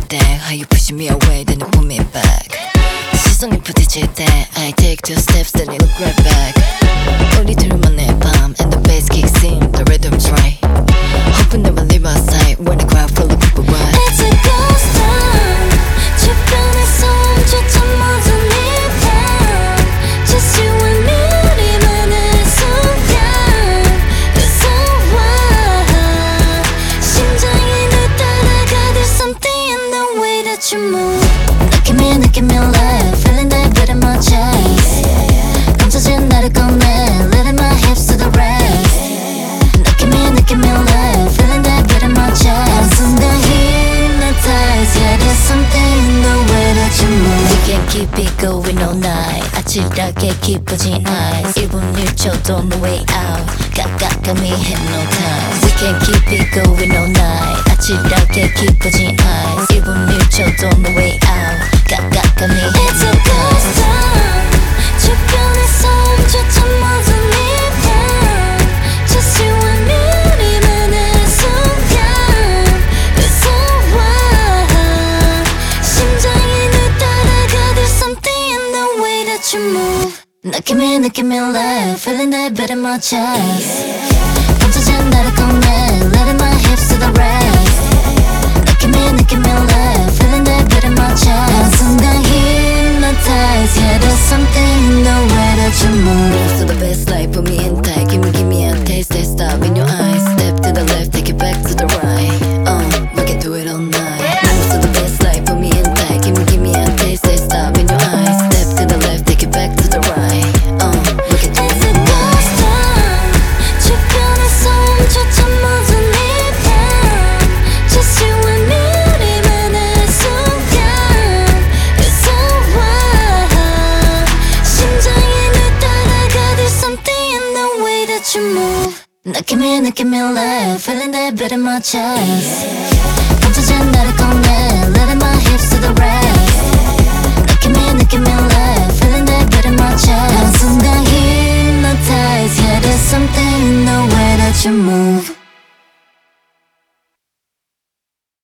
때 How you pushing me away then you pull me back 시선이 부딪힐 때 I take two steps then you look right back 우리 둘만의 밤 and the bass kicks in the rhythm's right Hope we never leave our side when the crowd full of people run It's a ghost town 주변에서 멈춰져 모든 이밤 Just you and me 우리만의 순간 It's so wild 심장이 날 따라가 There's something in the way that you move 느낌이 live Feeling that beat in my chest 감춰진 나를 꺼내 Letting my hips to the rest 느낌이 live Feeling that beat in my chest 순간 hypnotized Yeah there's something in the way that you move We can keep it going all night 아찔하게 깊어진 eyes 1분 1초도 no way out 깜깜이 hypnotized We can keep it going all night 아찔하게 깊어진 eyes 1분 1초도 no way out 깜깜이 It's a ghost town 주변에서 멈춰져 모든 이밤 Just you and me 우리만의 순간 It's so wild 심장이 날 따라가 There's something in the way that you move 느낌이 live Feeling that beat in my chest 감춰진 나를 꺼내 Letting my hips to the rest 느낌이 live Feeling that beat in my chest 순간 hypnotized Yeah there's something in the way that you move So the best life for me and tight give me a taste that stop in your eyes Step to the left take it back to the right we can do it all night So the best life for me and tight give me a taste that stop in your eyes Step to the left take it back to the right we can do It's it a all ghost night town 주변에서 멈춰져 모든 이밤 Just you and me 우리만의 순간 It's so wild 심장이 날 따라가 There's something in the way that you move 느낌이 live Feeling that beat in my chest 감춰진 나를 꺼내 Letting my hips to the rest